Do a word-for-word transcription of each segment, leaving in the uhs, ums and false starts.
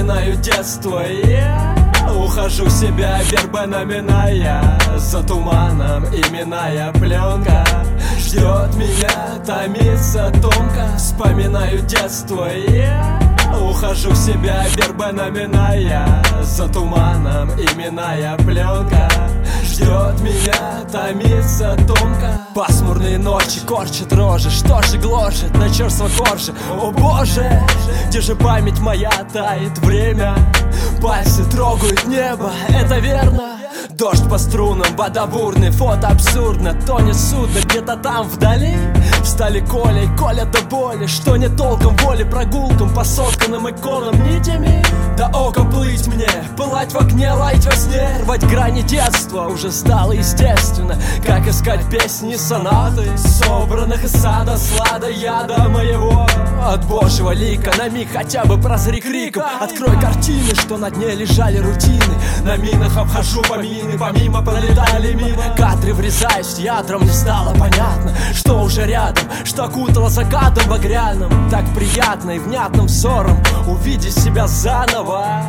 Вспоминаю детство, я ухожу в себя, верба наминая. За туманом именная пленка ждет меня, томится тонко. Вспоминаю детство, я ухожу в себя, верба наминая. За туманом именная пленка ждет меня, томится тонко. Пасмурные ночи корчат рожи, что же гложет на черство кожи? О боже, где же память моя тает время? Пальцы трогают небо, это верно. Дождь по струнам, вода бурный, фото абсурдно. Тонет судно где-то там вдали. Встали колей, колят до боли. Что не толком воли прогулкам по сотканным иконам нитями. До ока плыть мне, пылать в окне, лаять во сне. Рвать грани детства уже стало естественно. Как искать песни и сонаты, собранных из сада, слада яда моего. От божьего лика на миг хотя бы прозри криком. Открой картины, что на дне лежали рутины. На минах обхожу по мины, помимо пролетали мимо. Кадры врезаюсь ядром, не стало понятно, что уже рядом, что окутало закатом багряным. Так приятно и внятным взором увидеть себя заново.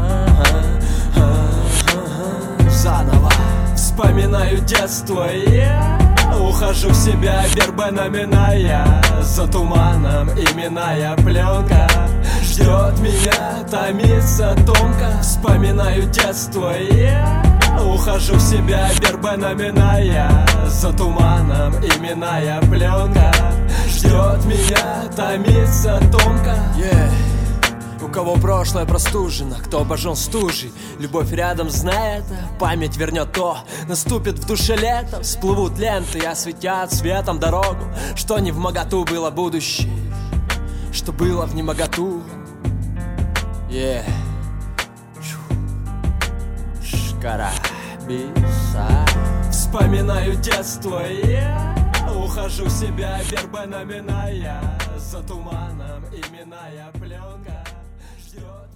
Заново. Вспоминаю детство, я ухожу в себя, верба наминая. За туманом именная пленка ждет меня, томится тонко. Вспоминаю детство, я ухожу в себя, верба наминая. За туманом именная пленка ждет меня, томится тонко. Yeah. У кого прошлое простужено, кто обожжен стужей. Любовь рядом, знает, память вернет то. Наступит в душе лето, всплывут ленты и осветят светом дорогу. Что не вмоготу было будущее, что было в немоготу. Yeah. Шкара биса. Вспоминаю детство, я ухожу в себя, верба наминая. За туманом именная пленка ждет.